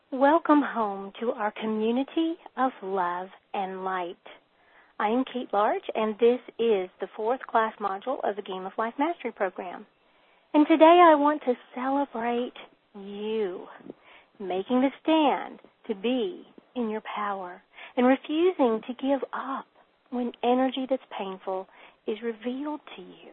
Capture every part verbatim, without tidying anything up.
Welcome home to our community of love and light. I am Kate Large, and this is the fourth class module of the Game of Life Mastery Program. And today I want to celebrate you, making the stand to be in your power and refusing to give up when energy that's painful is revealed to you.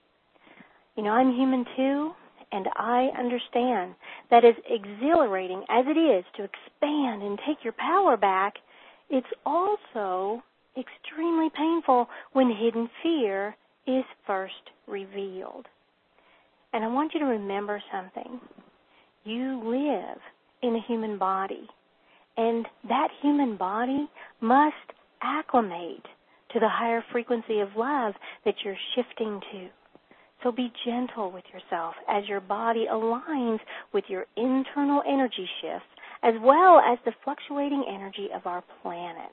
You know, I'm human too, and I understand that as exhilarating as it is to expand and take your power back, it's also extremely painful when hidden fear is first revealed. And I want you to remember something. You live in a human body, and that human body must acclimate to the higher frequency of love that you're shifting to. So be gentle with yourself as your body aligns with your internal energy shifts as well as the fluctuating energy of our planet.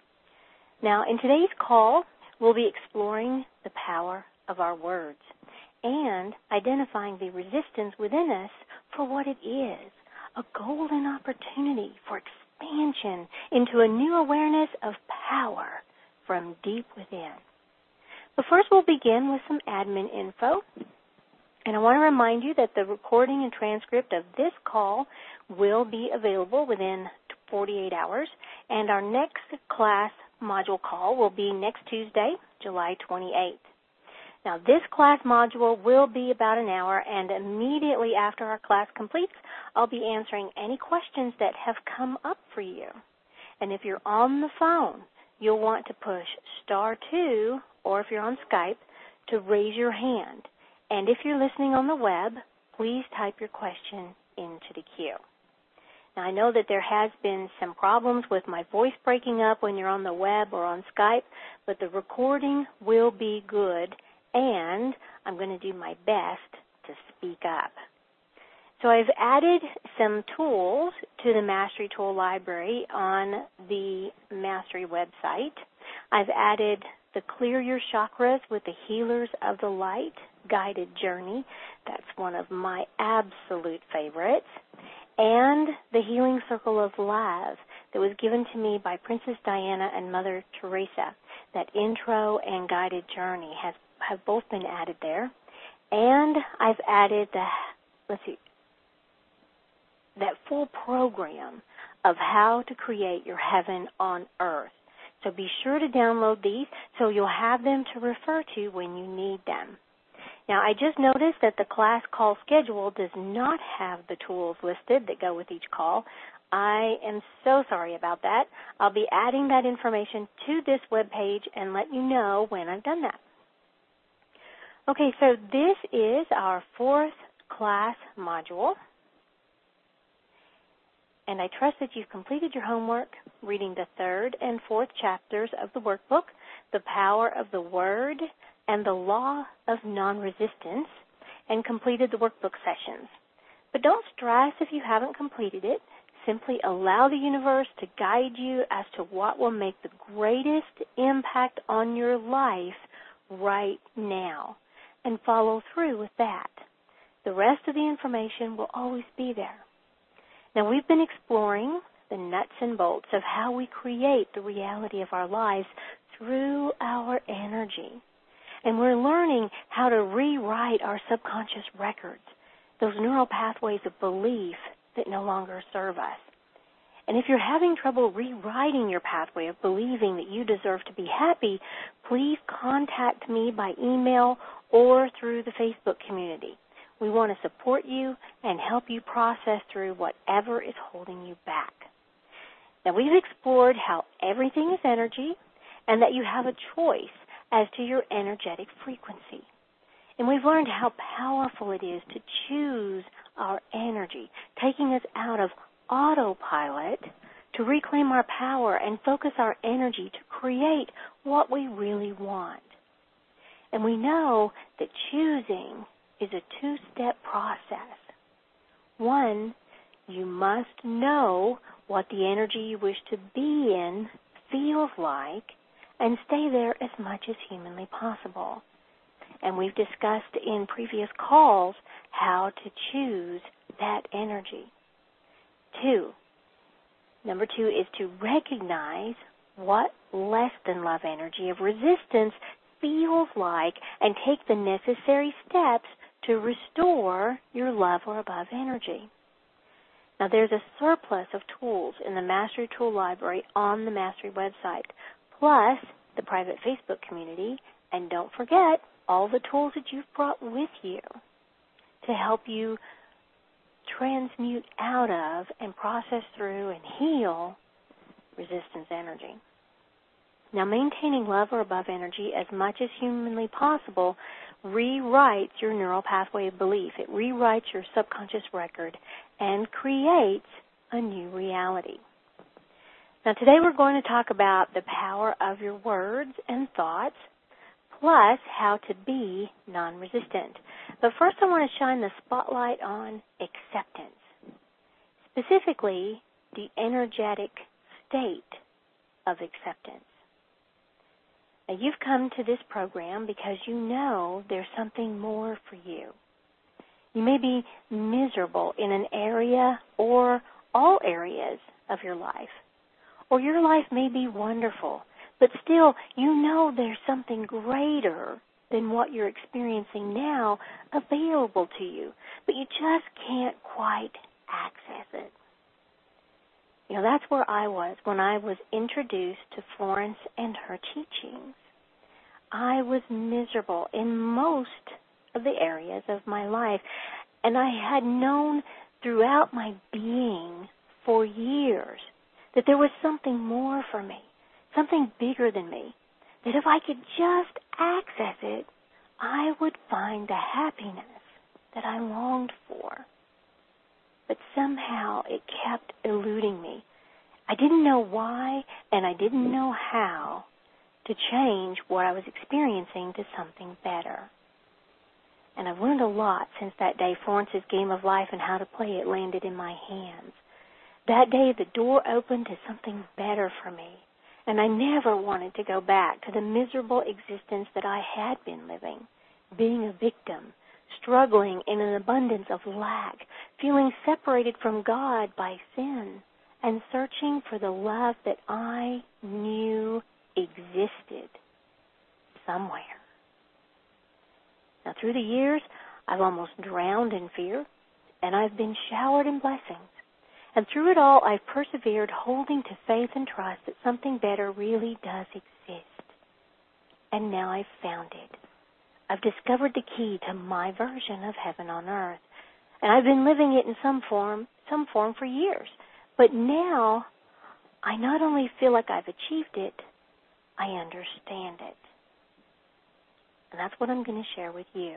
Now, in today's call, we'll be exploring the power of our words and identifying the resistance within us for what it is, a golden opportunity for expansion into a new awareness of power from deep within. But first we'll begin with some admin info. And I want to remind you that the recording and transcript of this call will be available within forty-eight hours. And our next class module call will be next Tuesday, July twenty-eighth. Now, this class module will be about an hour, and immediately after our class completes, I'll be answering any questions that have come up for you. And if you're on the phone, you'll want to push star two, or if you're on Skype, to raise your hand. And if you're listening on the web, please type your question into the queue. Now, I know that there has been some problems with my voice breaking up when you're on the web or on Skype, but the recording will be good, and I'm going to do my best to speak up. So I've added some tools to the Mastery Tool Library on the Mastery website. I've added the Clear Your Chakras with the Healers of the Light guided journey. That's one of my absolute favorites. And the Healing Circle of Love that was given to me by Princess Diana and Mother Teresa. That intro and guided journey has have both been added there. And I've added the, let's see, that full program of how to create your heaven on earth. So be sure to download these so you'll have them to refer to when you need them. Now, I just noticed that the class call schedule does not have the tools listed that go with each call. I am so sorry about that. I'll be adding that information to this webpage and let you know when I've done that. Okay, so this is our fourth class module. And I trust that you've completed your homework reading the third and fourth chapters of the workbook, The Power of the Word and the Law of Non-Resistance, and completed the workbook sessions. But don't stress if you haven't completed it. Simply allow the universe to guide you as to what will make the greatest impact on your life right now, and follow through with that. The rest of the information will always be there. Now, we've been exploring the nuts and bolts of how we create the reality of our lives through our energy. And we're learning how to rewrite our subconscious records, those neural pathways of belief that no longer serve us. And if you're having trouble rewriting your pathway of believing that you deserve to be happy, please contact me by email or through the Facebook community. We want to support you and help you process through whatever is holding you back. Now, we've explored how everything is energy and that you have a choice as to your energetic frequency. And we've learned how powerful it is to choose our energy, taking us out of autopilot to reclaim our power and focus our energy to create what we really want. And we know that choosing is a two-step process. One, you must know what the energy you wish to be in feels like and stay there as much as humanly possible. And we've discussed in previous calls how to choose that energy. Two, Number two is to recognize what less than love energy of resistance feels like and take the necessary steps to restore your love or above energy. Now, there's a surplus of tools in the Mastery Tool Library on the Mastery website, plus the private Facebook community, and don't forget all the tools that you've brought with you to help you transmute out of and process through and heal resistance energy. Now, maintaining love or above energy as much as humanly possible rewrites your neural pathway of belief. It rewrites your subconscious record and creates a new reality. Now, today we're going to talk about the power of your words and thoughts, plus how to be non-resistant. But first I want to shine the spotlight on acceptance, specifically the energetic state of acceptance. Now, you've come to this program because you know there's something more for you. You may be miserable in an area or all areas of your life, or your life may be wonderful, but still you know there's something greater than what you're experiencing now available to you, but you just can't quite access it. You know, that's where I was when I was introduced to Florence and her teachings. I was miserable in most of the areas of my life, and I had known throughout my being for years that there was something more for me, something bigger than me, that if I could just access it, I would find the happiness that I longed for. But somehow it kept eluding me. I didn't know why, and I didn't know how to change what I was experiencing to something better. And I've learned a lot since that day Florence's Game of Life and how to play it landed in my hands. That day the door opened to something better for me, and I never wanted to go back to the miserable existence that I had been living, being a victim, struggling in an abundance of lack, feeling separated from God by sin, and searching for the love that I knew existed somewhere. Now, through the years, I've almost drowned in fear, and I've been showered in blessings. And through it all, I've persevered, holding to faith and trust that something better really does exist. And now I've found it. I've discovered the key to my version of heaven on earth. And I've been living it in some form, some form for years. But now, I not only feel like I've achieved it, I understand it. And that's what I'm going to share with you.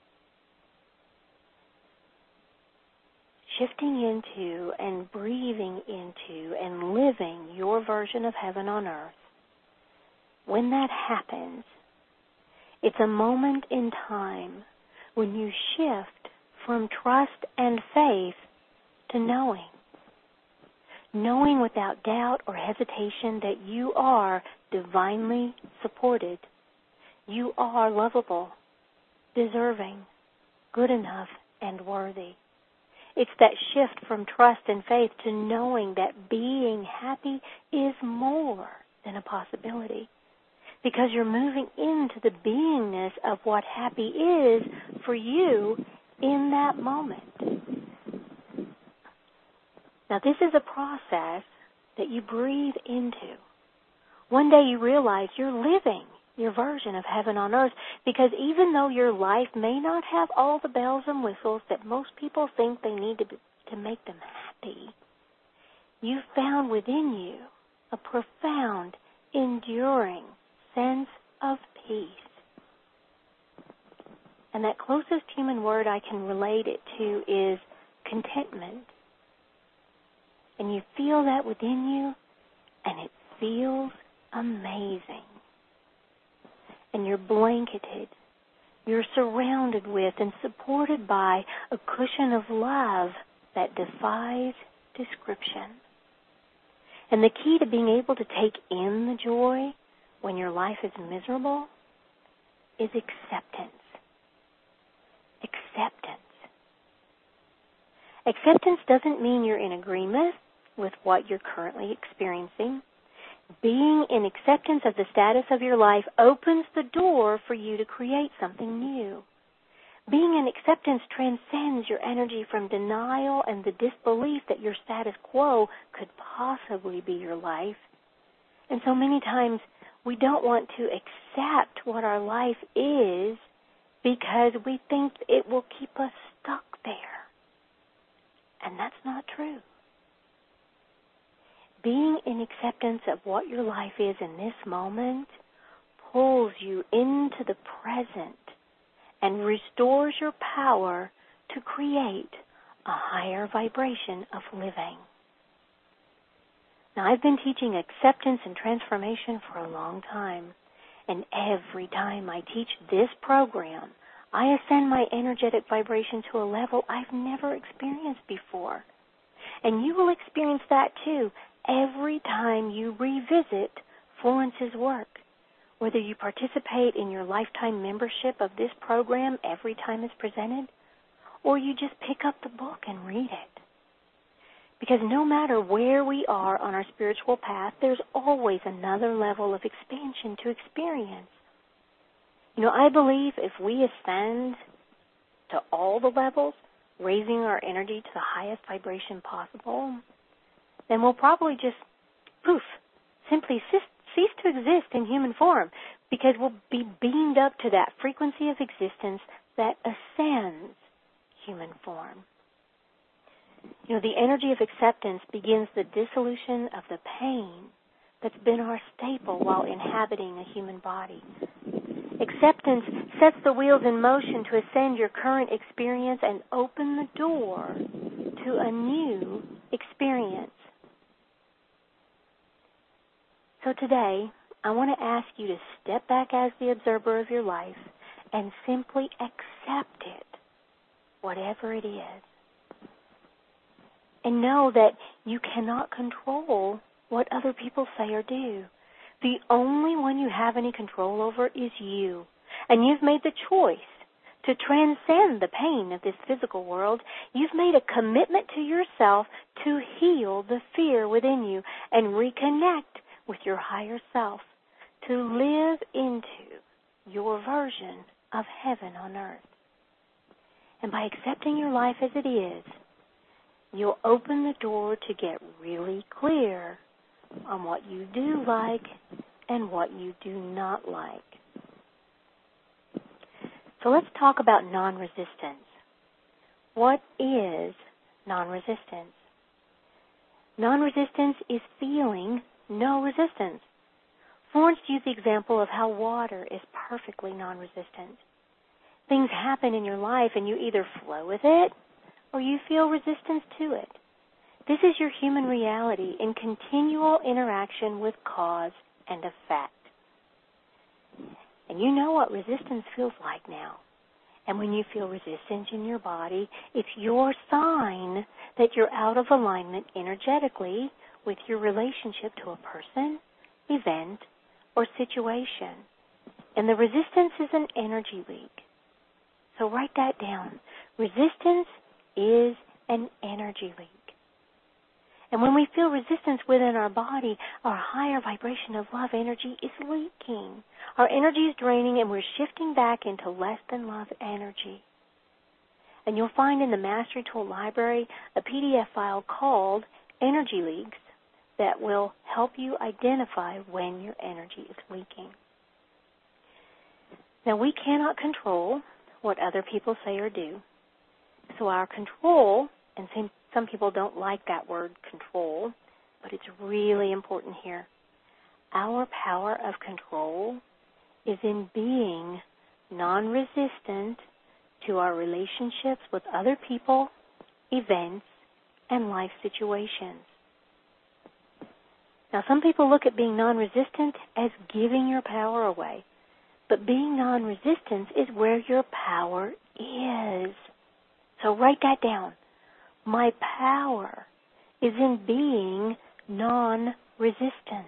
Shifting into and breathing into and living your version of heaven on earth, when that happens, it's a moment in time when you shift from trust and faith to knowing. Knowing without doubt or hesitation that you are divinely supported. You are lovable, deserving, good enough, and worthy. It's that shift from trust and faith to knowing that being happy is more than a possibility, because you're moving into the beingness of what happy is for you in that moment. Now, this is a process that you breathe into. One day you realize you're living your version of heaven on earth, because even though your life may not have all the bells and whistles that most people think they need to, be, to make them happy, you've found within you a profound, enduring sense of peace. And that closest human word I can relate it to is contentment. And you feel that within you, and it feels amazing. And you're blanketed, you're surrounded with and supported by a cushion of love that defies description. And the key to being able to take in the joy when your life is miserable is acceptance. Acceptance. Acceptance doesn't mean you're in agreement with what you're currently experiencing. Being in acceptance of the status of your life opens the door for you to create something new. Being in acceptance transcends your energy from denial and the disbelief that your status quo could possibly be your life. And so many times we don't want to accept what our life is because we think it will keep us stuck there. And that's not true. Being in acceptance of what your life is in this moment pulls you into the present and restores your power to create a higher vibration of living. Now, I've been teaching acceptance and transformation for a long time, and every time I teach this program, I ascend my energetic vibration to a level I've never experienced before. And you will experience that too every time you revisit Florence's work. Whether you participate in your lifetime membership of this program every time it's presented, or you just pick up the book and read it. Because no matter where we are on our spiritual path, there's always another level of expansion to experience. You know, I believe if we ascend to all the levels, raising our energy to the highest vibration possible, then we'll probably just, poof, simply cease to exist in human form, because we'll be beamed up to that frequency of existence that ascends human form. You know, the energy of acceptance begins the dissolution of the pain that's been our staple while inhabiting a human body. Acceptance sets the wheels in motion to ascend your current experience and open the door to a new experience. So today, I want to ask you to step back as the observer of your life and simply accept it, whatever it is. And know that you cannot control what other people say or do. The only one you have any control over is you. And you've made the choice to transcend the pain of this physical world. You've made a commitment to yourself to heal the fear within you and reconnect with your higher self, to live into your version of heaven on earth. And by accepting your life as it is, you'll open the door to get really clear on what you do like and what you do not like. So let's talk about non-resistance. What is non-resistance? Non-resistance is feeling no resistance. Florence used the example of how water is perfectly non-resistant. Things happen in your life and you either flow with it or you feel resistance to it. This is your human reality in continual interaction with cause and effect. And you know what resistance feels like now. And when you feel resistance in your body, it's your sign that you're out of alignment energetically with your relationship to a person, event, or situation. And the resistance is an energy leak. So write that down. Resistance is an energy leak. And when we feel resistance within our body, our higher vibration of love energy is leaking. Our energy is draining and we're shifting back into less than love energy. And you'll find in the Mastery Tool Library a P D F file called Energy Leaks that will help you identify when your energy is leaking. Now, we cannot control what other people say or do. So our control, and some, some people don't like that word control, but it's really important here. Our power of control is in being non-resistant to our relationships with other people, events, and life situations. Now, some people look at being non-resistant as giving your power away. But being non-resistant is where your power is. So write that down. My power is in being non-resistant.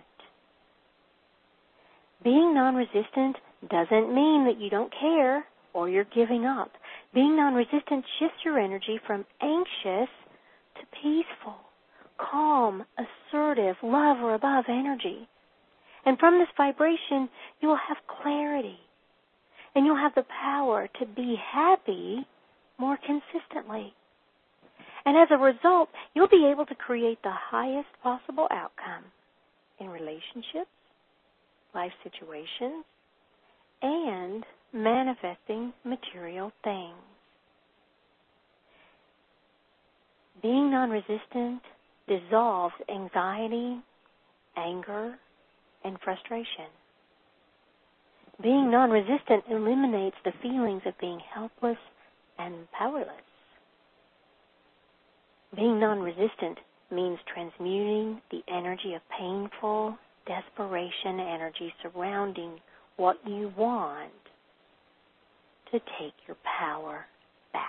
Being non-resistant doesn't mean that you don't care or you're giving up. Being non-resistant shifts your energy from anxious to peaceful, calm, assertive, love or above energy. And from this vibration, you will have clarity. And you'll have the power to be happy more consistently. And as a result, you'll be able to create the highest possible outcome in relationships, life situations, and manifesting material things. Being non-resistant dissolves anxiety, anger, and frustration. Being non-resistant eliminates the feelings of being helpless and powerless. Being non-resistant means transmuting the energy of painful desperation energy surrounding what you want to take your power back.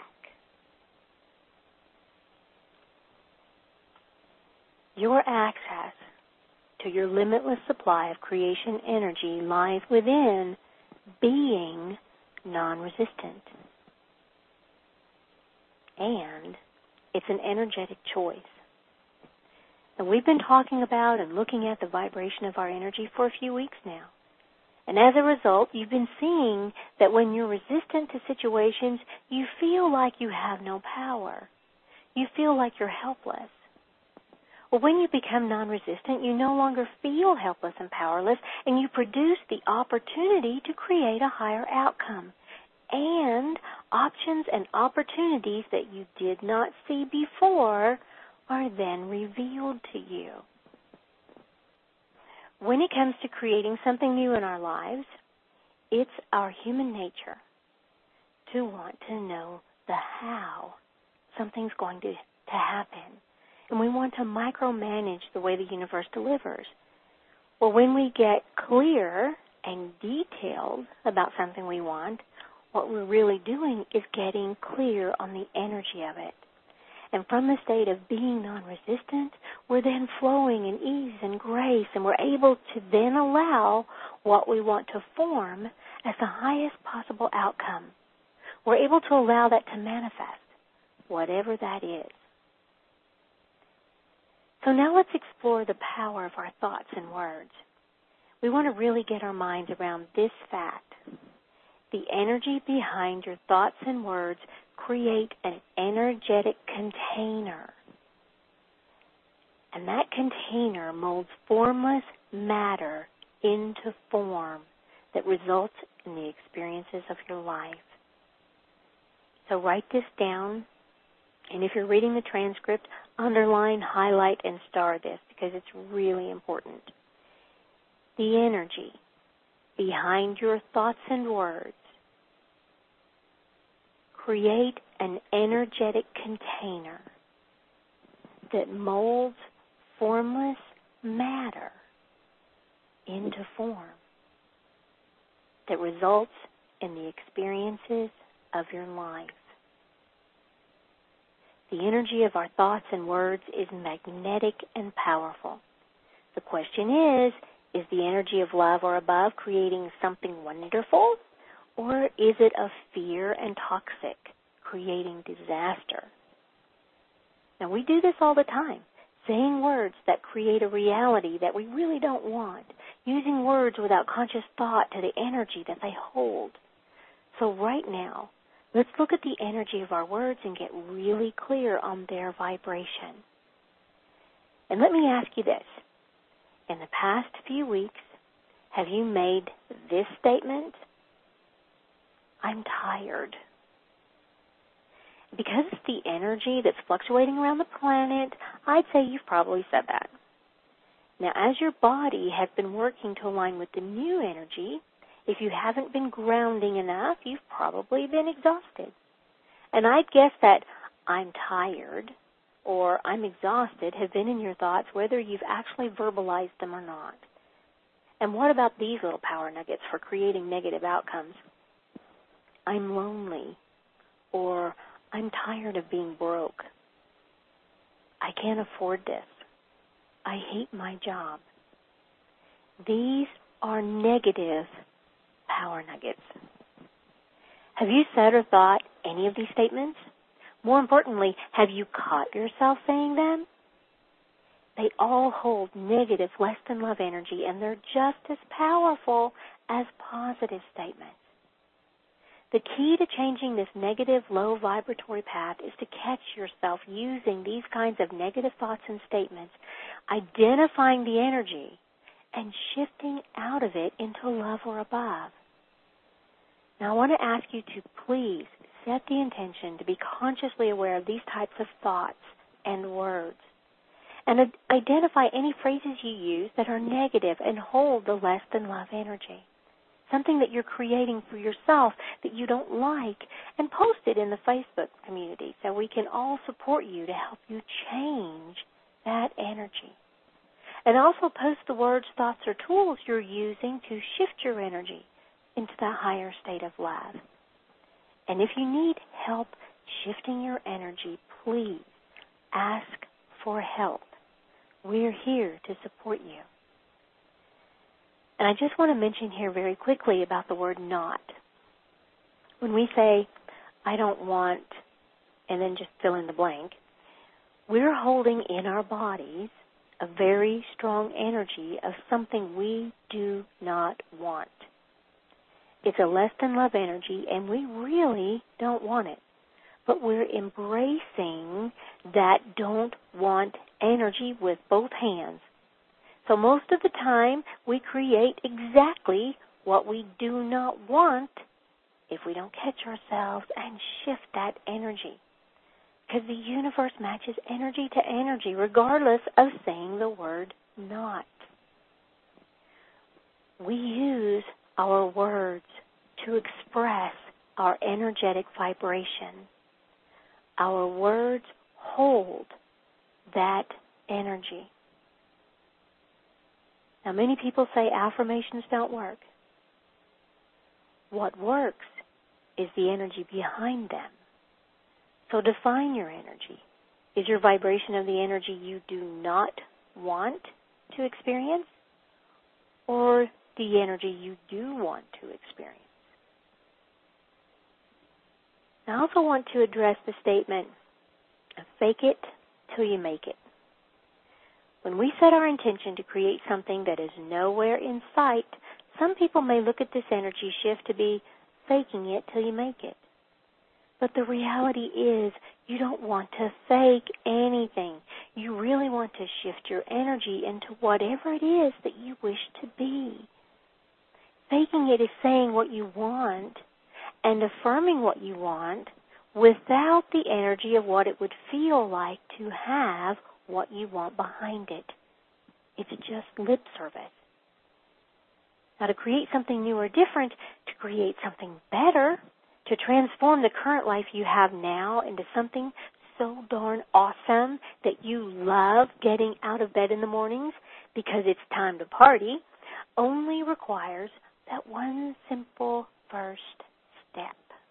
Your access to your limitless supply of creation energy lies within being non-resistant. And it's an energetic choice. And we've been talking about and looking at the vibration of our energy for a few weeks now. And as a result, you've been seeing that when you're resistant to situations, you feel like you have no power. You feel like you're helpless. Well, when you become non-resistant, you no longer feel helpless and powerless, and you produce the opportunity to create a higher outcome. And options and opportunities that you did not see before are then revealed to you. When it comes to creating something new in our lives, it's our human nature to want to know the how something's going to, to happen. And we want to micromanage the way the universe delivers. Well, when we get clear and detailed about something we want, what we're really doing is getting clear on the energy of it. And from the state of being non-resistant, we're then flowing in ease and grace, and we're able to then allow what we want to form as the highest possible outcome. We're able to allow that to manifest, whatever that is. So now let's explore the power of our thoughts and words. We want to really get our minds around this fact. The energy behind your thoughts and words create an energetic container. And that container molds formless matter into form that results in the experiences of your life. So write this down, and if you're reading the transcript, underline, highlight, and star this because it's really important. The energy behind your thoughts and words create an energetic container that molds formless matter into form that results in the experiences of your life. The energy of our thoughts and words is magnetic and powerful. The question is, is the energy of love or above creating something wonderful, or is it of fear and toxic, creating disaster? Now, we do this all the time, saying words that create a reality that we really don't want, using words without conscious thought to the energy that they hold. So right now, let's look at the energy of our words and get really clear on their vibration. And let me ask you this. In the past few weeks, have you made this statement? I'm tired. Because it's the energy that's fluctuating around the planet, I'd say you've probably said that. Now, as your body has been working to align with the new energy, if you haven't been grounding enough, you've probably been exhausted. And I'd guess that I'm tired or I'm exhausted have been in your thoughts whether you've actually verbalized them or not. And what about these little power nuggets for creating negative outcomes? I'm lonely, or I'm tired of being broke. I can't afford this. I hate my job. These are negative power nuggets. Have you said or thought any of these statements? More importantly, have you caught yourself saying them? They all hold negative, less than love energy, and they're just as powerful as positive statements. The key to changing this negative, low vibratory path is to catch yourself using these kinds of negative thoughts and statements, identifying the energy, and shifting out of it into love or above. Now, I want to ask you to please set the intention to be consciously aware of these types of thoughts and words, and identify any phrases you use that are negative and hold the less than love energy. Something that you're creating for yourself that you don't like, and post it in the Facebook community so we can all support you to help you change that energy. And also post the words, thoughts, or tools you're using to shift your energy into that higher state of love. And if you need help shifting your energy, please ask for help. We're here to support you. And I just want to mention here very quickly about the word not. When we say, I don't want, and then just fill in the blank, we're holding in our bodies a very strong energy of something we do not want. It's a less than love energy, and we really don't want it. But we're embracing that don't want energy with both hands. So most of the time, we create exactly what we do not want if we don't catch ourselves and shift that energy. Because the universe matches energy to energy, regardless of saying the word not. We use our words to express our energetic vibration. Our words hold that energy. Now, many people say affirmations don't work. What works is the energy behind them. So define your energy. Is your vibration of the energy you do not want to experience, or the energy you do want to experience? I also want to address the statement, fake it till you make it. When we set our intention to create something that is nowhere in sight, some people may look at this energy shift to be faking it till you make it. But the reality is you don't want to fake anything. You really want to shift your energy into whatever it is that you wish to be. Faking it is saying what you want and affirming what you want without the energy of what it would feel like to have what you want behind it. It's just lip service. Now, to create something new or different, to create something better, to transform the current life you have now into something so darn awesome that you love getting out of bed in the mornings because it's time to party, only requires that one simple first step.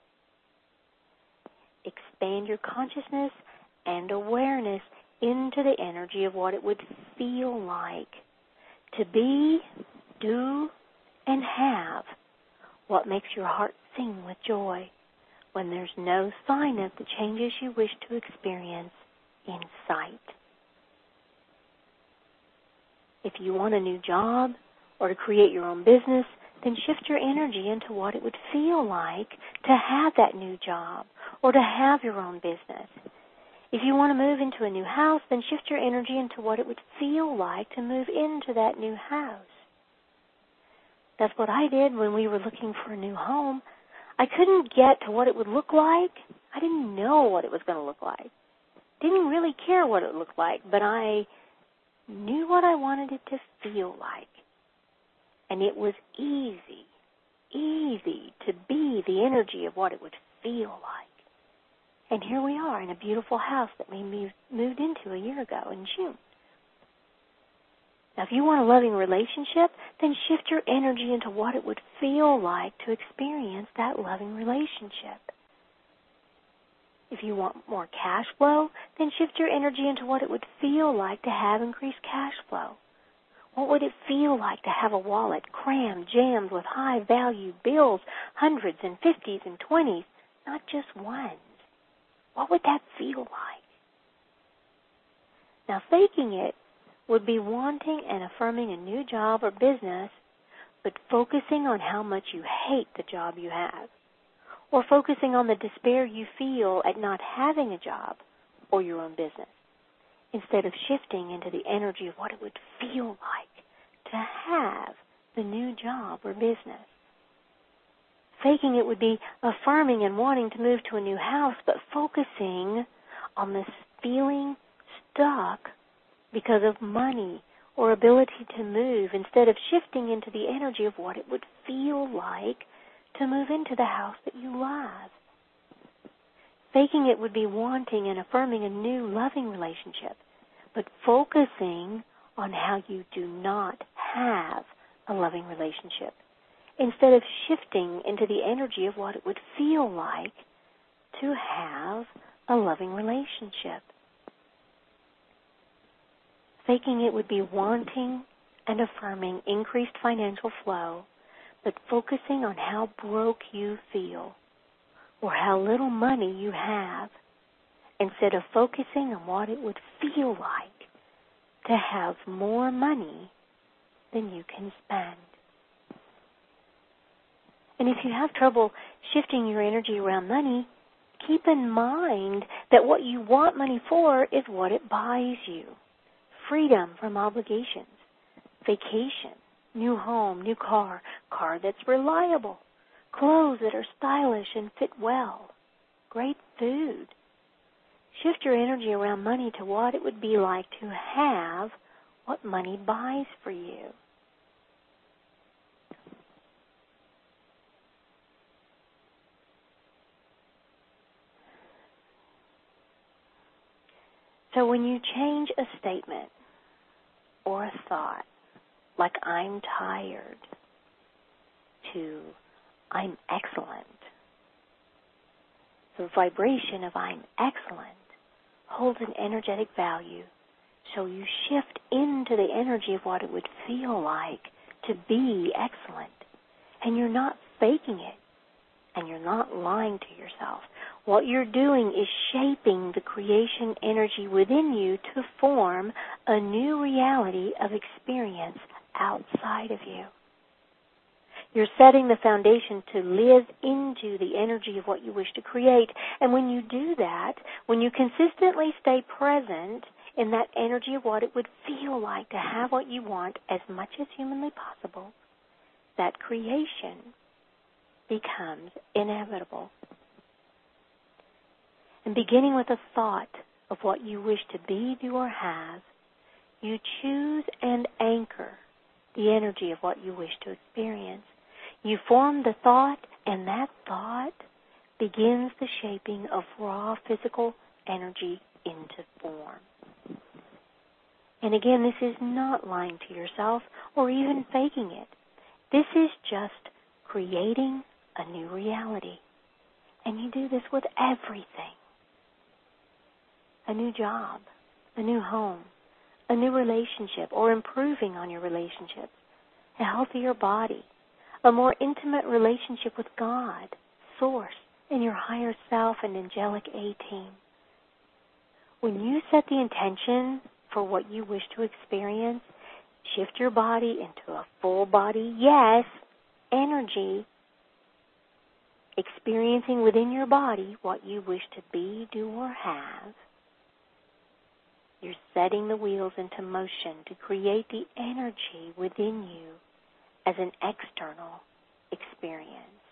Expand your consciousness and awareness into the energy of what it would feel like to be, do, and have what makes your heart sing with joy when there's no sign of the changes you wish to experience in sight. If you want a new job or to create your own business, then shift your energy into what it would feel like to have that new job or to have your own business. If you want to move into a new house, then shift your energy into what it would feel like to move into that new house. That's what I did when we were looking for a new home. I couldn't get to what it would look like. I didn't know what it was going to look like. Didn't really care what it looked like, but I knew what I wanted it to feel like. And it was easy, easy to be the energy of what it would feel like. And here we are in a beautiful house that we moved into a year ago in June. Now, if you want a loving relationship, then shift your energy into what it would feel like to experience that loving relationship. If you want more cash flow, then shift your energy into what it would feel like to have increased cash flow. What would it feel like to have a wallet crammed, jammed with high-value bills, hundreds and fifties and twenties, not just ones? What would that feel like? Now, faking it would be wanting and affirming a new job or business, but focusing on how much you hate the job you have, or focusing on the despair you feel at not having a job or your own business, instead of shifting into the energy of what it would feel like to have the new job or business. Faking it would be affirming and wanting to move to a new house, but focusing on this feeling stuck because of money or ability to move, instead of shifting into the energy of what it would feel like to move into the house that you love. Faking it would be wanting and affirming a new loving relationship, but focusing on how you do not have a loving relationship, instead of shifting into the energy of what it would feel like to have a loving relationship. Faking it would be wanting and affirming increased financial flow, but focusing on how broke you feel or how little money you have, instead of focusing on what it would feel like to have more money than you can spend. And if you have trouble shifting your energy around money, keep in mind that what you want money for is what it buys you. Freedom from obligations, vacation, new home, new car, car that's reliable, clothes that are stylish and fit well, great food. Shift your energy around money to what it would be like to have what money buys for you. So when you change a statement or a thought, like I'm tired, to I'm excellent, the vibration of I'm excellent holds an energetic value, so you shift into the energy of what it would feel like to be excellent. And you're not faking it, and you're not lying to yourself. What you're doing is shaping the creation energy within you to form a new reality of experience outside of you. You're setting the foundation to live into the energy of what you wish to create. And when you do that, when you consistently stay present in that energy of what it would feel like to have what you want as much as humanly possible, that creation becomes inevitable. And beginning with a thought of what you wish to be, do, or have, you choose and anchor the energy of what you wish to experience. You form the thought, and that thought begins the shaping of raw physical energy into form. And again, this is not lying to yourself or even faking it. This is just creating a new reality. And you do this with everything. A new job, a new home, a new relationship, or improving on your relationships, a healthier body, a more intimate relationship with God, Source, and your higher self and angelic A-team. When you set the intention for what you wish to experience, shift your body into a full body, yes, energy, experiencing within your body what you wish to be, do, or have. You're setting the wheels into motion to create the energy within you as an external experience.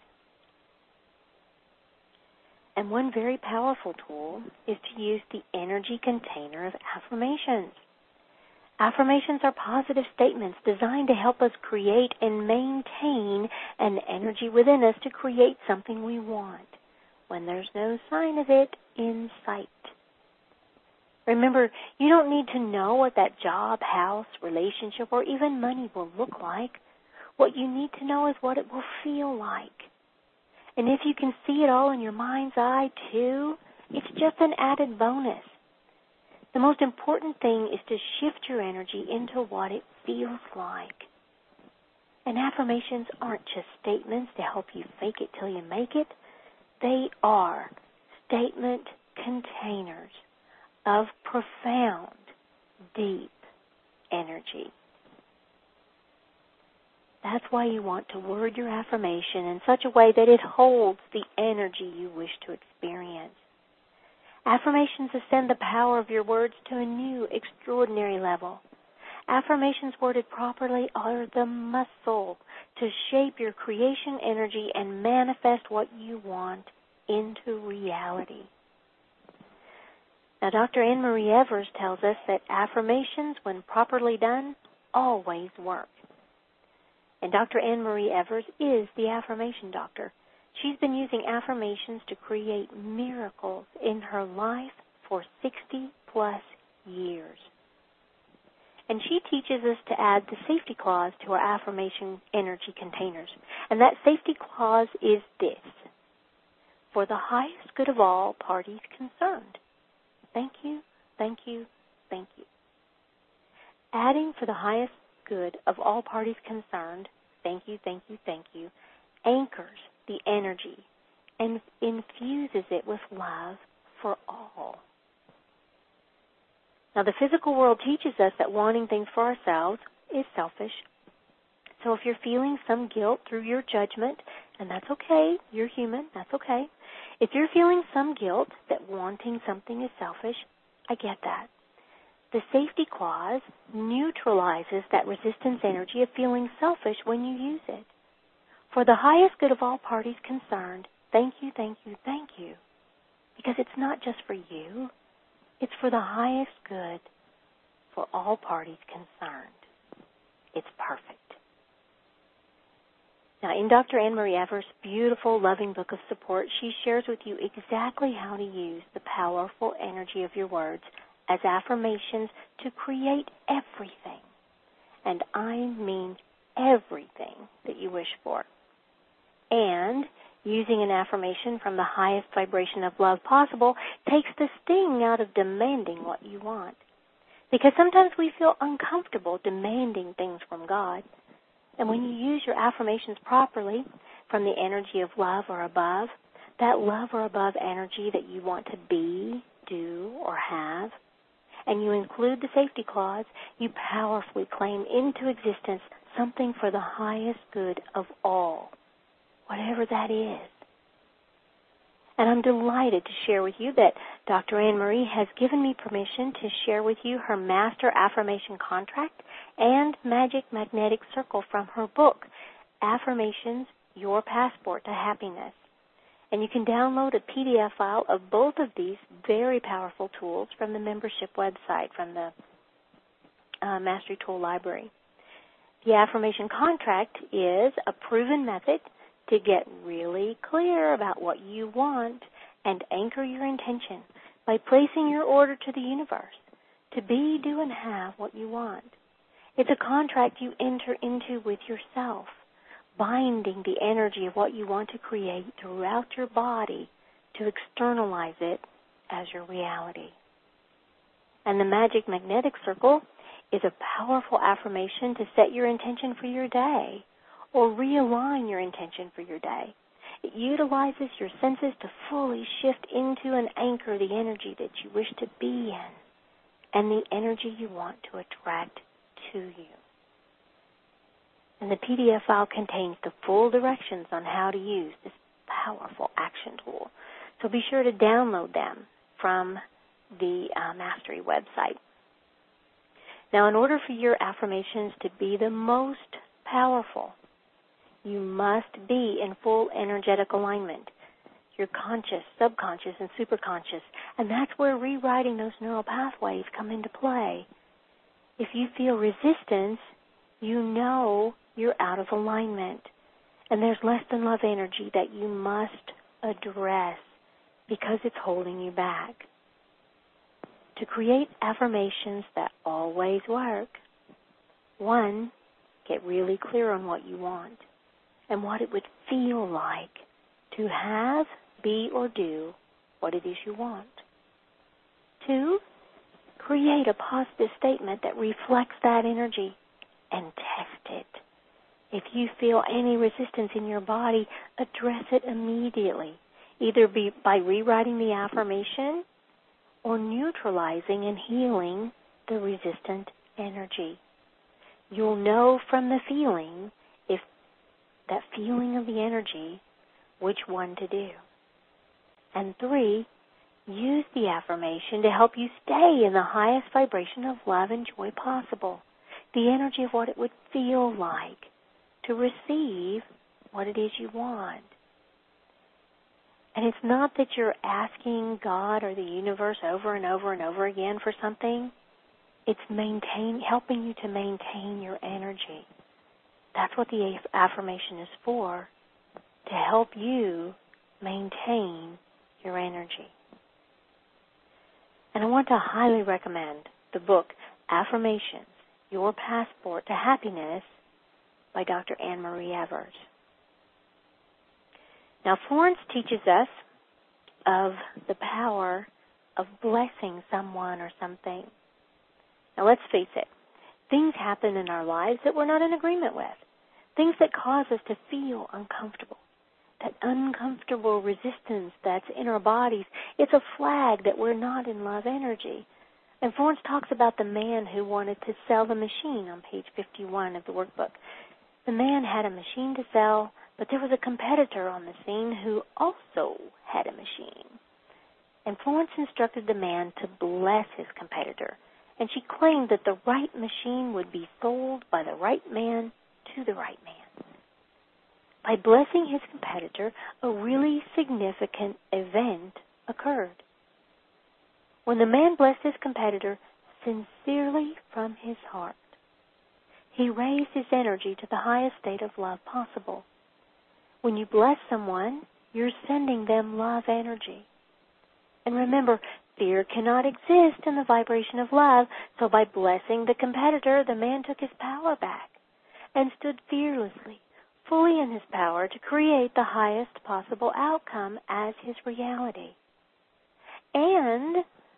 And one very powerful tool is to use the energy container of affirmations. Affirmations are positive statements designed to help us create and maintain an energy within us to create something we want when there's no sign of it in sight. Remember, you don't need to know what that job, house, relationship, or even money will look like. What you need to know is what it will feel like. And if you can see it all in your mind's eye, too, it's just an added bonus. The most important thing is to shift your energy into what it feels like. And affirmations aren't just statements to help you fake it till you make it. They are statement containers of profound, deep energy. That's why you want to word your affirmation in such a way that it holds the energy you wish to experience. Affirmations ascend the power of your words to a new, extraordinary level. Affirmations worded properly are the muscle to shape your creation energy and manifest what you want into reality. Now, Doctor Anne Marie Evers tells us that affirmations, when properly done, always work. And Doctor Anne Marie Evers is the affirmation doctor. She's been using affirmations to create miracles in her life for sixty plus years. And she teaches us to add the safety clause to our affirmation energy containers. And that safety clause is this: for the highest good of all parties concerned. Thank you, thank you, thank you. Adding for the highest good of all parties concerned, thank you, thank you, thank you, anchors the energy and infuses it with love for all. Now, the physical world teaches us that wanting things for ourselves is selfish. So if you're feeling some guilt through your judgment, and that's okay, you're human, that's okay. If you're feeling some guilt that wanting something is selfish, I get that. The safety clause neutralizes that resistance energy of feeling selfish when you use it. For the highest good of all parties concerned, thank you, thank you, thank you. Because it's not just for you, it's for the highest good for all parties concerned. It's perfect. Now, in Doctor Anne Marie Evers' beautiful, loving book of support, she shares with you exactly how to use the powerful energy of your words as affirmations to create everything, and I mean everything that you wish for. And using an affirmation from the highest vibration of love possible takes the sting out of demanding what you want. Because sometimes we feel uncomfortable demanding things from God. And when you use your affirmations properly from the energy of love or above, that love or above energy that you want to be, do, or have, and you include the safety clause, you powerfully claim into existence something for the highest good of all, whatever that is. And I'm delighted to share with you that Doctor Anne Marie has given me permission to share with you her Master Affirmation Contract and Magic Magnetic Circle from her book, Affirmations, Your Passport to Happiness. And you can download a P D F file of both of these very powerful tools from the membership website, from the uh, Mastery Tool Library. The Affirmation Contract is a proven method to get really clear about what you want and anchor your intention by placing your order to the universe to be, do, and have what you want. It's a contract you enter into with yourself, binding the energy of what you want to create throughout your body to externalize it as your reality. And the Magic Magnetic Circle is a powerful affirmation to set your intention for your day or realign your intention for your day. It utilizes your senses to fully shift into and anchor the energy that you wish to be in and the energy you want to attract to you. And the P D F file contains the full directions on how to use this powerful action tool. So be sure to download them from the uh, Mastery website. Now, in order for your affirmations to be the most powerful, you must be in full energetic alignment. Your conscious, subconscious, and superconscious. And that's where rewriting those neural pathways come into play. If you feel resistance, you know you're out of alignment. And there's less than love energy that you must address because it's holding you back. To create affirmations that always work, one, get really clear on what you want and what it would feel like to have, be, or do what it is you want. Two, create a positive statement that reflects that energy and test it. If you feel any resistance in your body, address it immediately, either be, by rewriting the affirmation or neutralizing and healing the resistant energy. You'll know from the feeling, if that feeling of the energy, which one to do. And three, use the affirmation to help you stay in the highest vibration of love and joy possible. The energy of what it would feel like to receive what it is you want. And it's not that you're asking God or the universe over and over and over again for something. It's maintain, helping you to maintain your energy. That's what the affirmation is for, to help you maintain your energy. And I want to highly recommend the book, Affirmations, Your Passport to Happiness by Doctor Anne Marie Evers. Now, Florence teaches us of the power of blessing someone or something. Now, let's face it. Things happen in our lives that we're not in agreement with. Things that cause us to feel uncomfortable. That uncomfortable resistance that's in our bodies, it's a flag that we're not in love energy. And Florence talks about the man who wanted to sell the machine on page fifty-one of the workbook. The man had a machine to sell, but there was a competitor on the scene who also had a machine. And Florence instructed the man to bless his competitor, and she claimed that the right machine would be sold by the right man to the right man. By blessing his competitor, a really significant event occurred. When the man blessed his competitor sincerely from his heart, he raised his energy to the highest state of love possible. When you bless someone, you're sending them love energy. And remember, fear cannot exist in the vibration of love, so by blessing the competitor, the man took his power back and stood fearlessly, fully in his power to create the highest possible outcome as his reality. And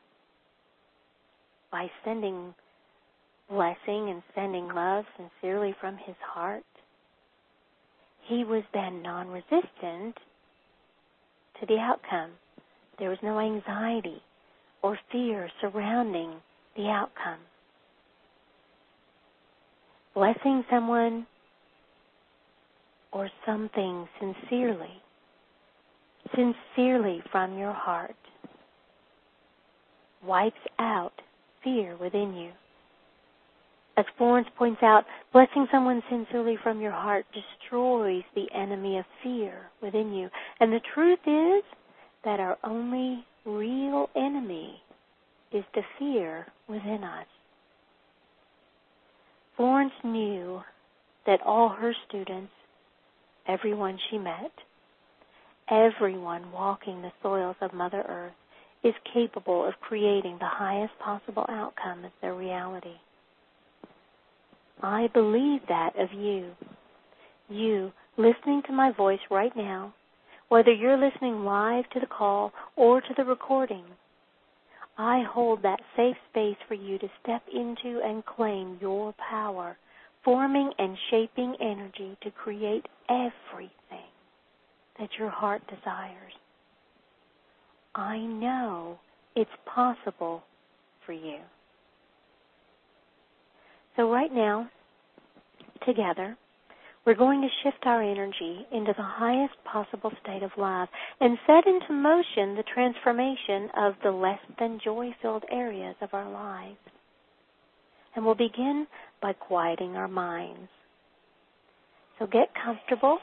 by sending blessing and sending love sincerely from his heart, he was then non-resistant to the outcome. There was no anxiety or fear surrounding the outcome. Blessing someone or something sincerely, sincerely from your heart, wipes out fear within you. As Florence points out, blessing someone sincerely from your heart destroys the enemy of fear within you. And the truth is that our only real enemy is the fear within us. Florence knew that all her students, everyone she met, everyone walking the soils of Mother Earth, is capable of creating the highest possible outcome as their reality. I believe that of you. You, listening to my voice right now, whether you're listening live to the call or to the recording, I hold that safe space for you to step into and claim your power, forming and shaping energy to create everything that your heart desires. I know it's possible for you. So right now, together, we're going to shift our energy into the highest possible state of love and set into motion the transformation of the less than joy-filled areas of our lives. And we'll begin by quieting our minds. So get comfortable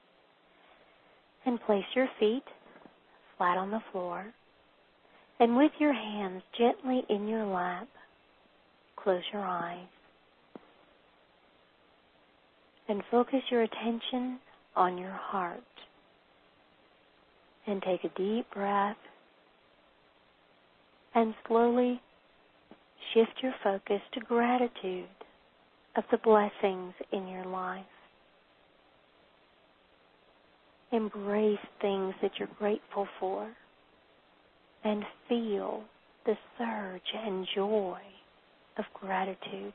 and place your feet flat on the floor. And with your hands gently in your lap, close your eyes. And focus your attention on your heart. And take a deep breath. And slowly shift your focus to gratitude of the blessings in your life. Embrace things that you're grateful for. And feel the surge and joy of gratitude.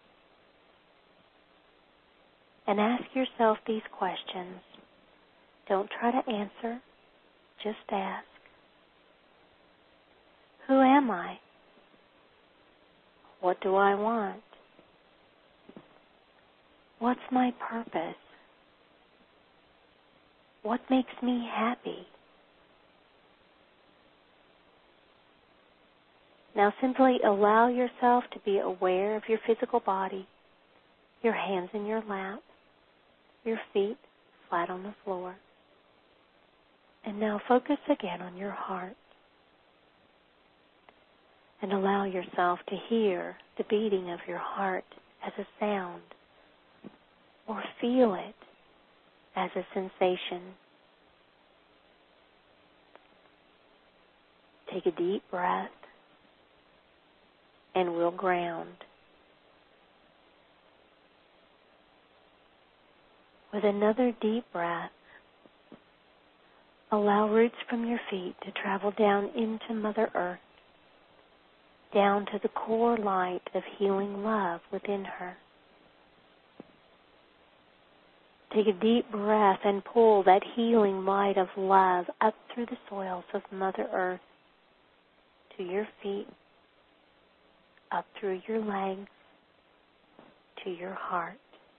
And ask yourself these questions. Don't try to answer, just ask. Who am I? What do I want? What's my purpose? What makes me happy? Now simply allow yourself to be aware of your physical body, your hands in your lap, your feet flat on the floor. And now focus again on your heart. And allow yourself to hear the beating of your heart as a sound, or feel it as a sensation. Take a deep breath, and we'll ground. With another deep breath, allow roots from your feet to travel down into Mother Earth, down to the core light of healing love within her. Take a deep breath and pull that healing light of love up through the soils of Mother Earth to your feet, up through your legs, to your heart.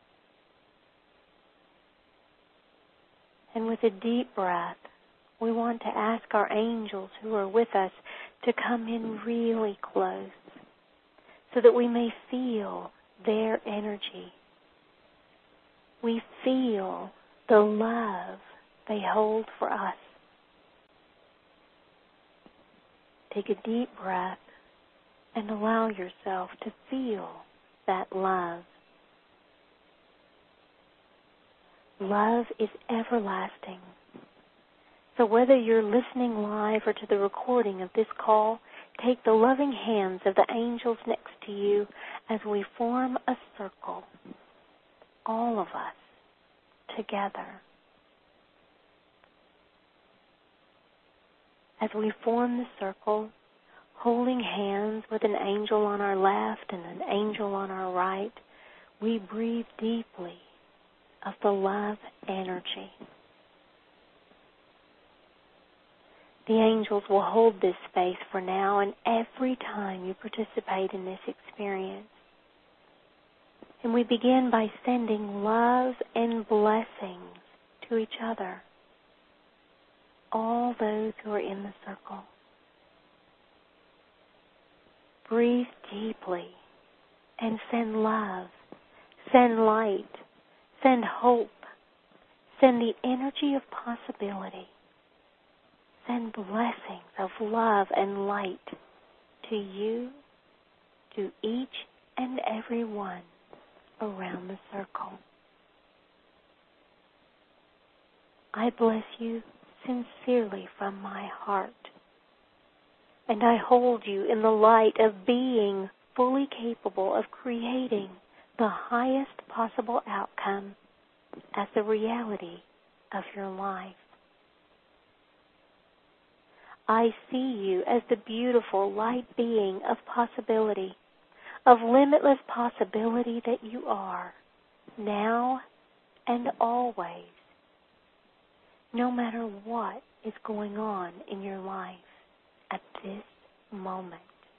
And with a deep breath, we want to ask our angels who are with us to come in really close so that we may feel their energy. We feel the love they hold for us. Take a deep breath and allow yourself to feel that love. Love is everlasting. So whether you're listening live or to the recording of this call, take the loving hands of the angels next to you as we form a circle, all of us together. As we form the circle, holding hands with an angel on our left and an angel on our right, we breathe deeply of the love energy. The angels will hold this space for now and every time you participate in this experience. And we begin by sending love and blessings to each other, all those who are in the circle. Breathe deeply and send love, send light, send hope, send the energy of possibility. Send blessings of love and light to you, to each and every one around the circle. I bless you sincerely from my heart, and I hold you in the light of being fully capable of creating the highest possible outcome as the reality of your life. I see you as the beautiful light being of possibility, of limitless possibility that you are, now and always, no matter what is going on in your life at this moment.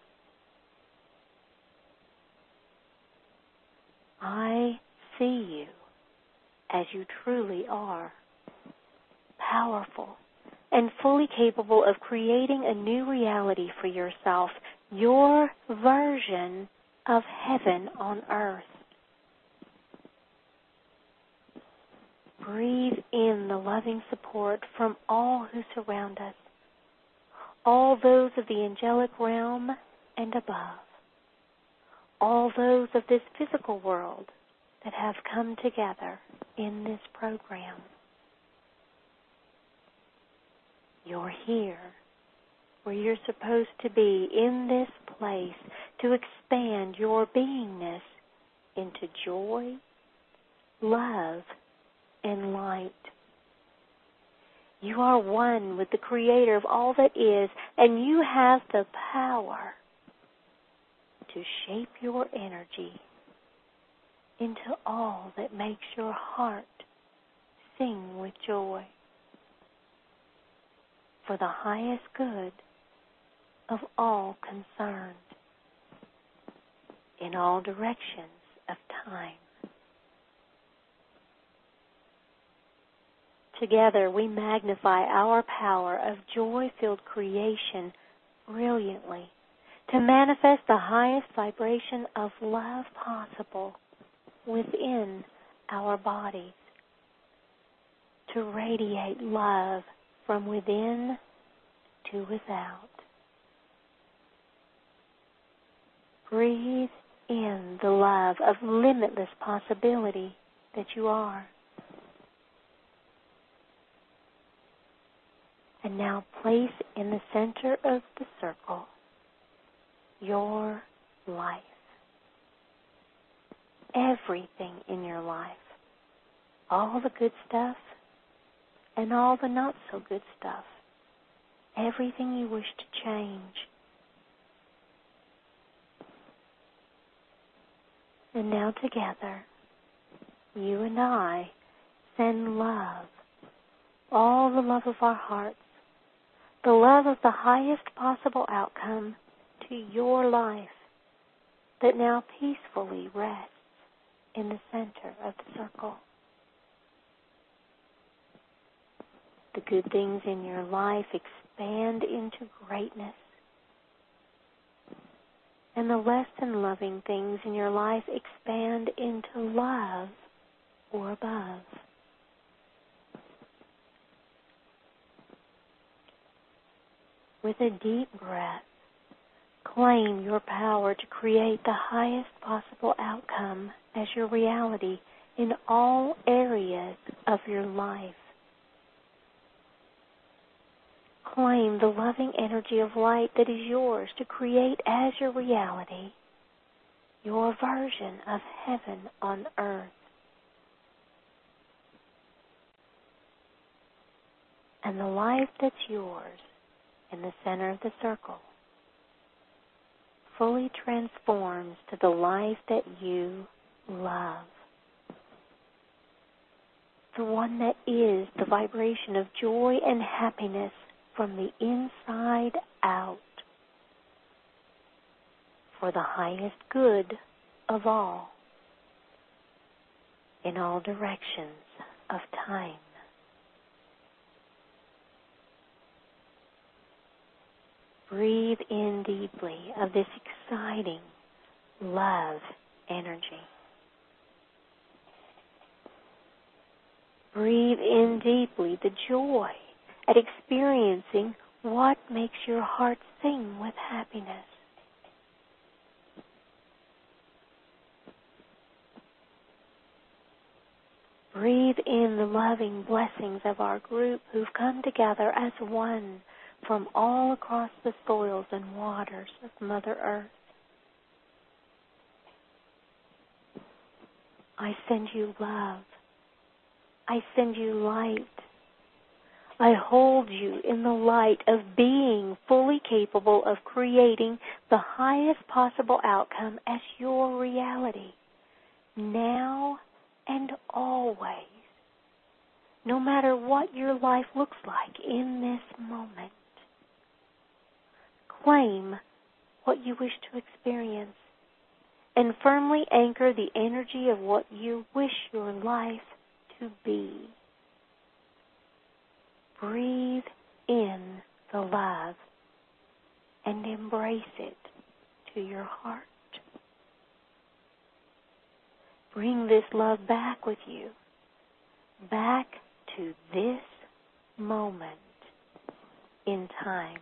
I see you as you truly are, powerful and fully capable of creating a new reality for yourself, your version of heaven on earth. Breathe in the loving support from all who surround us, all those of the angelic realm and above, all those of this physical world that have come together in this program. You're here where you're supposed to be, in this place, to expand your beingness into joy, love, and light. You are one with the Creator of all that is, and you have the power to shape your energy into all that makes your heart sing with joy, for the highest good of all concerned, in all directions of time. Together we magnify our power of joy-filled creation brilliantly to manifest the highest vibration of love possible within our bodies, to radiate love from within to without. Breathe in the love of limitless possibility that you are. And now place in the center of the circle your life. Everything in your life. All the good stuff and all the not so good stuff. Everything you wish to change. And now together, you and I send love, all the love of our hearts, the love of the highest possible outcome to your life that now peacefully rests in the center of the circle. The good things in your life expand into greatness, and the less than loving things in your life expand into love or above. With a deep breath, claim your power to create the highest possible outcome as your reality in all areas of your life. Claim the loving energy of light that is yours to create as your reality your version of heaven on earth. And the life that's yours in the center of the circle fully transforms to the life that you love. The one that is the vibration of joy and happiness from the inside out for the highest good of all in all directions of time. Breathe in deeply of this exciting love energy. Breathe in deeply the joy at experiencing what makes your heart sing with happiness. Breathe in the loving blessings of our group who've come together as one from all across the soils and waters of Mother Earth. I send you love. I send you light. I hold you in the light of being fully capable of creating the highest possible outcome as your reality, now and always, no matter what your life looks like in this moment. Claim what you wish to experience and firmly anchor the energy of what you wish your life to be. Breathe in the love and embrace it to your heart. Bring this love back with you, back to this moment in time.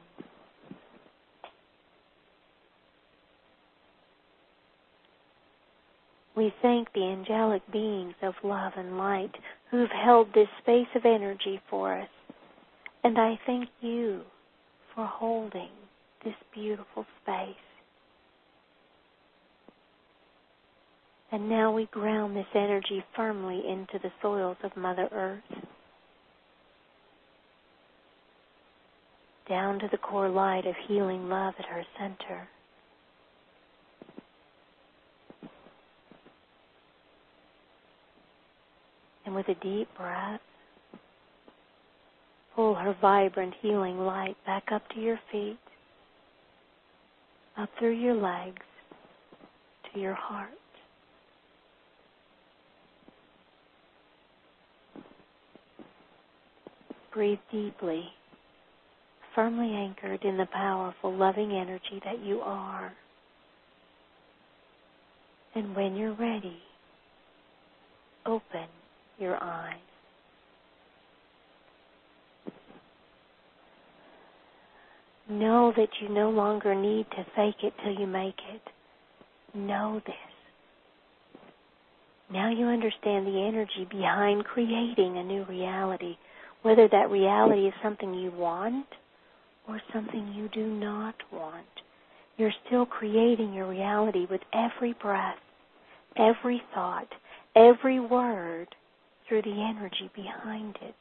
We thank the angelic beings of love and light who've held this space of energy for us. And I thank you for holding this beautiful space. And now we ground this energy firmly into the soils of Mother Earth, down to the core light of healing love at her center. And with a deep breath, pull her vibrant healing light back up to your feet, up through your legs, to your heart. breathe deeply, firmly anchored in the powerful, loving energy that you are. And when you're ready, open your eyes. Know that you no longer need to fake it till you make it. Know this. Now you understand the energy behind creating a new reality, whether that reality is something you want or something you do not want. You're still creating your reality with every breath, every thought, every word through the energy behind it.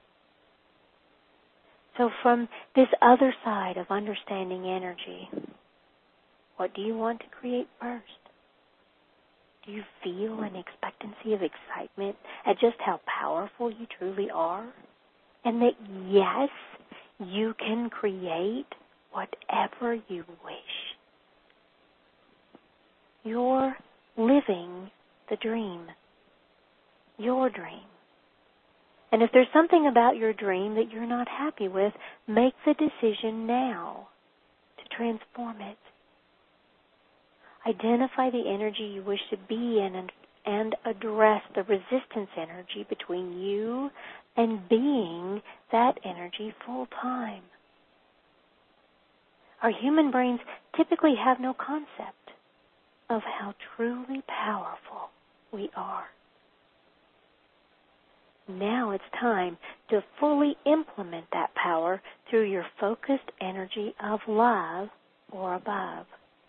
So from this other side of understanding energy, what do you want to create first? Do you feel an expectancy of excitement at just how powerful you truly are? And that, yes, you can create whatever you wish? You're living the dream, your dream. And if there's something about your dream that you're not happy with, make the decision now to transform it. Identify the energy you wish to be in and, and address the resistance energy between you and being that energy full time. Our human brains typically have no concept of how truly powerful we are. Now it's time to fully implement that power through your focused energy of love or above.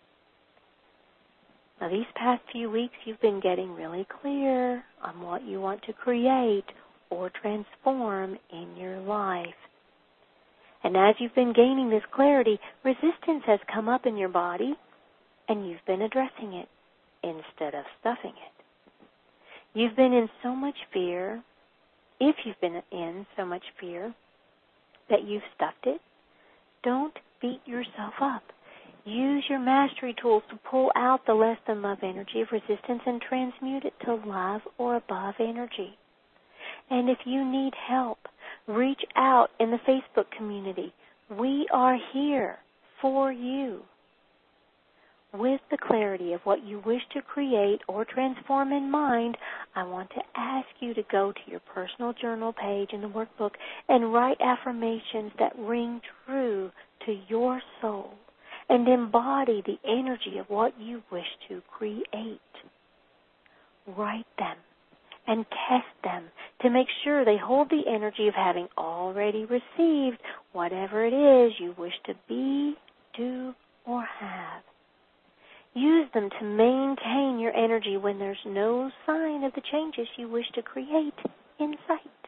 Now, these past few weeks, you've been getting really clear on what you want to create or transform in your life. And as you've been gaining this clarity, resistance has come up in your body, and you've been addressing it instead of stuffing it. You've been in so much fear, if you've been in so much fear, that you've stuffed it. Don't beat yourself up. Use your mastery tools to pull out the less than love energy of resistance and transmute it to love or above energy. And if you need help, reach out in the Facebook community. We are here for you. With the clarity of what you wish to create or transform in mind, I want to ask you to go to your personal journal page in the workbook and write affirmations that ring true to your soul and embody the energy of what you wish to create. Write them and test them to make sure they hold the energy of having already received whatever it is you wish to be, do, or have. Use them to maintain your energy when there's no sign of the changes you wish to create in sight.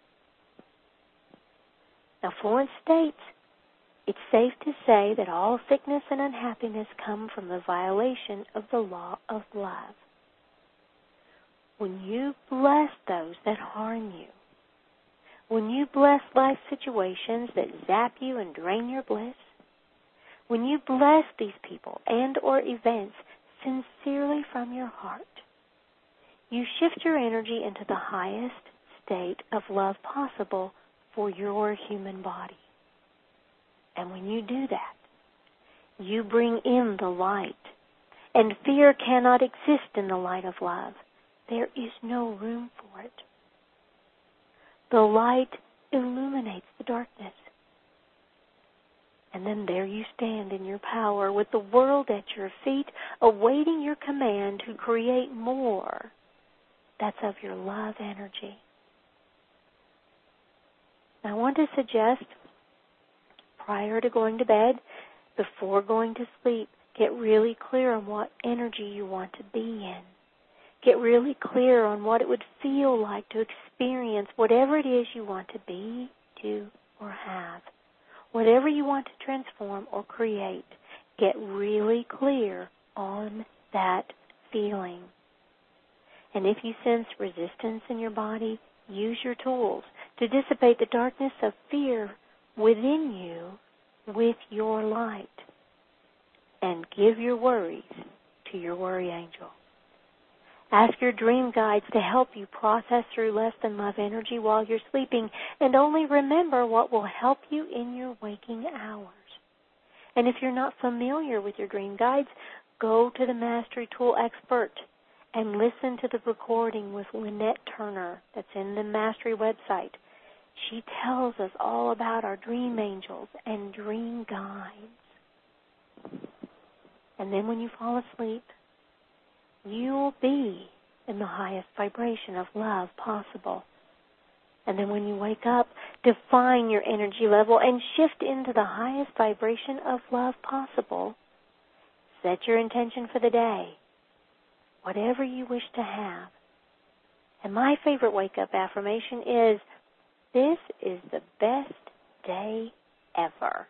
Now, Florence states, it's safe to say that all sickness and unhappiness come from the violation of the law of love. When you bless those that harm you, when you bless life situations that zap you and drain your bliss, when you bless these people and or events sincerely from your heart, you shift your energy into the highest state of love possible for your human body. And when you do that, you bring in the light. And fear cannot exist in the light of love. There is no room for it. The light illuminates the darkness. And then there you stand in your power with the world at your feet, awaiting your command to create more that's of your love energy. Now, I want to suggest, prior to going to bed, before going to sleep, get really clear on what energy you want to be in. Get really clear on what it would feel like to experience whatever it is you want to be, do, or have. Whatever you want to transform or create, get really clear on that feeling. And if you sense resistance in your body, use your tools to dissipate the darkness of fear within you with your light. And give your worries to your worry angel. Ask your dream guides to help you process through less than love energy while you're sleeping, and only remember what will help you in your waking hours. And if you're not familiar with your dream guides, go to the Mastery Tool Expert and listen to the recording with Lynette Turner that's in the Mastery website. She tells us all about our dream angels and dream guides. And then when you fall asleep, you will be in the highest vibration of love possible. And then when you wake up, define your energy level and shift into the highest vibration of love possible. Set your intention for the day, whatever you wish to have. And my favorite wake-up affirmation is, this is the best day ever.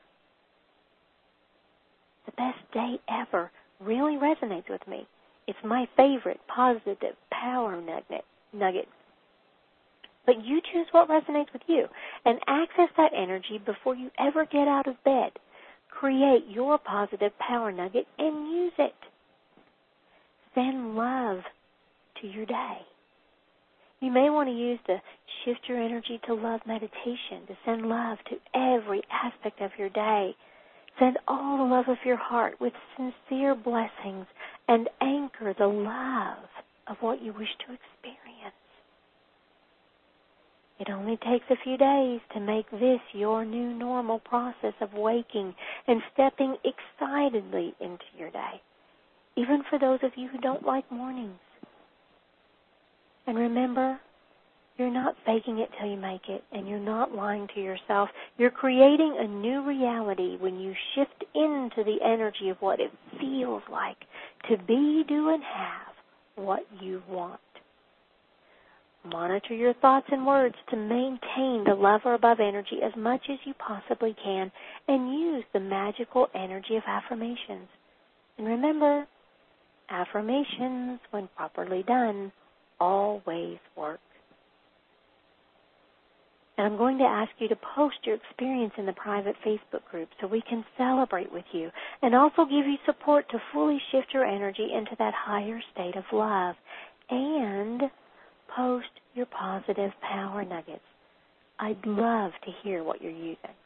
The best day ever really resonates with me. It's my favorite positive power nugget. nugget. But you choose what resonates with you and access that energy before you ever get out of bed. Create your positive power nugget and use it. Send love to your day. You may want to use the Shift Your Energy to Love meditation to send love to every aspect of your day. Send all the love of your heart with sincere blessings and anchor the love of what you wish to experience. It only takes a few days to make this your new normal process of waking and stepping excitedly into your day, even for those of you who don't like mornings. And remember, you're not faking it till you make it, and you're not lying to yourself. You're creating a new reality when you shift into the energy of what it feels like to be, do, and have what you want. Monitor your thoughts and words to maintain the love or above energy as much as you possibly can, and use the magical energy of affirmations. And remember, affirmations, when properly done, always work. And I'm going to ask you to post your experience in the private Facebook group so we can celebrate with you and also give you support to fully shift your energy into that higher state of love. And post your positive power nuggets. I'd love to hear what you're using.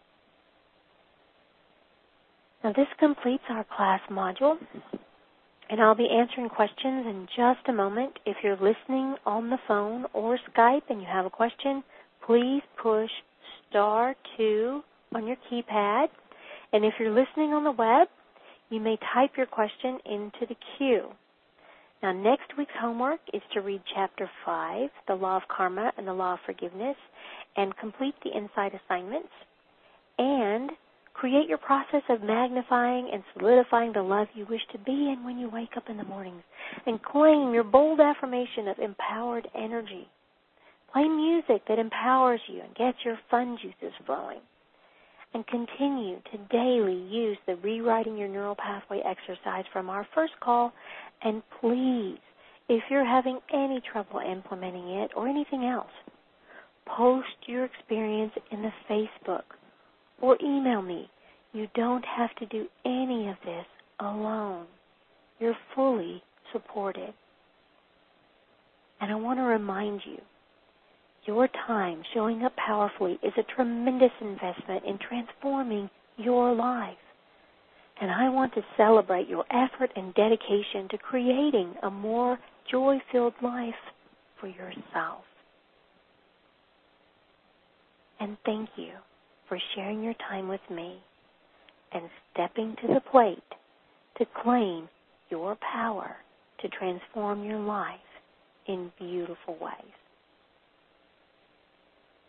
Now this completes our class module, and I'll be answering questions in just a moment. If you're listening on the phone or Skype and you have a question, please push star two on your keypad. And if you're listening on the web, you may type your question into the queue. Now, next week's homework is to read Chapter five, The Law of Karma and the Law of Forgiveness, and complete the inside assignments, and create your process of magnifying and solidifying the love you wish to be in when you wake up in the mornings, and claim your bold affirmation of empowered energy. Play music that empowers you and gets your fun juices flowing. And continue to daily use the Rewriting Your Neural Pathway exercise from our first call. And please, if you're having any trouble implementing it or anything else, post your experience in the Facebook or email me. You don't have to do any of this alone. You're fully supported. And I want to remind you, your time showing up powerfully is a tremendous investment in transforming your life. And I want to celebrate your effort and dedication to creating a more joy-filled life for yourself. And thank you for sharing your time with me and stepping to the plate to claim your power to transform your life in beautiful ways.